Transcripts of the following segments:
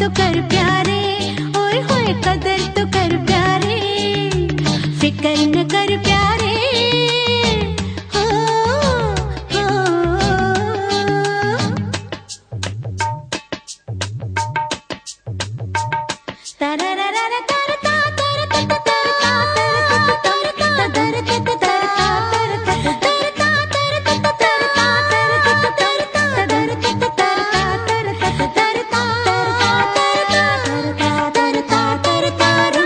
तो कर प्यारे, ओए होए कदर तो कर प्यारे, फिक्र न कर प्यारे। हो हो तारा रा रा रा तारा ता तारा ता ता तारा ता तारा ता तारा ता ता तारा ता तारा ता तारा ता तारा ता तारा ता तारा ता तारा ता तारा ता तारा ता तारा ता तारा तारा।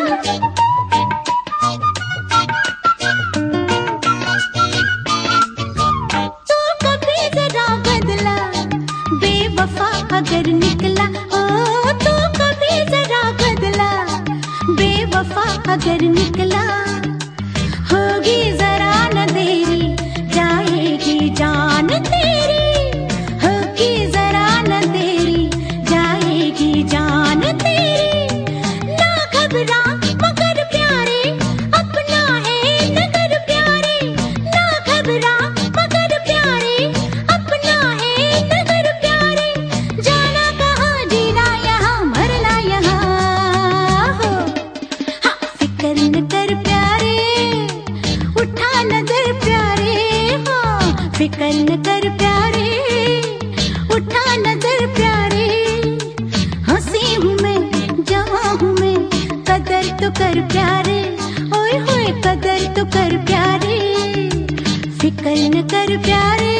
तू कभी जरा बदला बेवफा अगर निकला, ओ तू कभी जरा बदला बेवफा अगर निकला, होगी जरा न देरी जाएगी जान तेरी, होगी जरा न देरी जाएगी जान तेरी। ना घबरा मगर प्यारे अपना है नगर प्यारे, ना घबरा मगर प्यारे अपना है नगर प्यारे। जाना कहाँ जीना यहाँ मरना यहाँ हो, हाँ फिक्र न कर प्यारे उठा नजर प्यारे, हाँ फिक्र न कर प्यारे उठा नजर प्यारे। हंसी हूँ मैं जहाँ हूँ मैं कदर तो कर प्यारे, ओए होए कदर तो कर प्यारे, फिक्र न कर प्यारे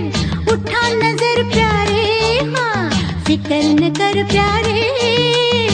उठा नजर प्यारे, हाँ फिक्र न कर प्यारे।